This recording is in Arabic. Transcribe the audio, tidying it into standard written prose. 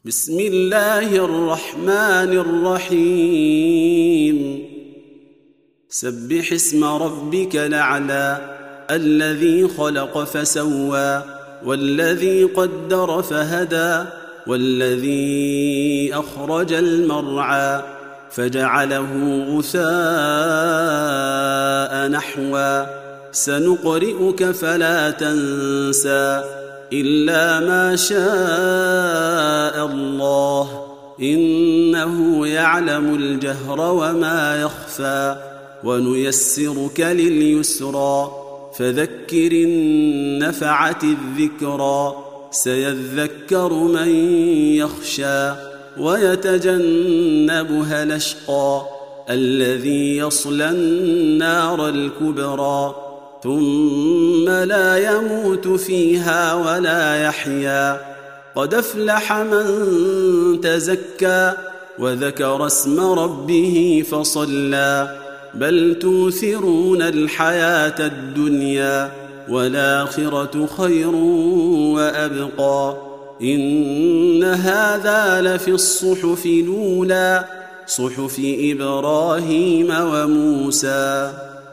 بسم الله الرحمن الرحيم سبح اسم ربك الأعلى الذي خلق فسوى والذي قدر فهدى والذي أخرج المرعى فجعله غثاء نحوا سنقرئك فلا تنسى إلا ما شاء الله إنه يعلم الجهر وما يخفى ونيسرك لليسرى فذكر إن نفعت الذكرى سيذكر من يخشى ويتجنبها الأشقى الذي يصلى النار الكبرى ثم لا يموت فيها ولا يحيا قد أفلح من تزكى وذكر اسم ربه فصلى بل توثرون الحياة الدنيا والآخرة خير وأبقى إن هذا لفي الصحف الأولى صحف إبراهيم وموسى.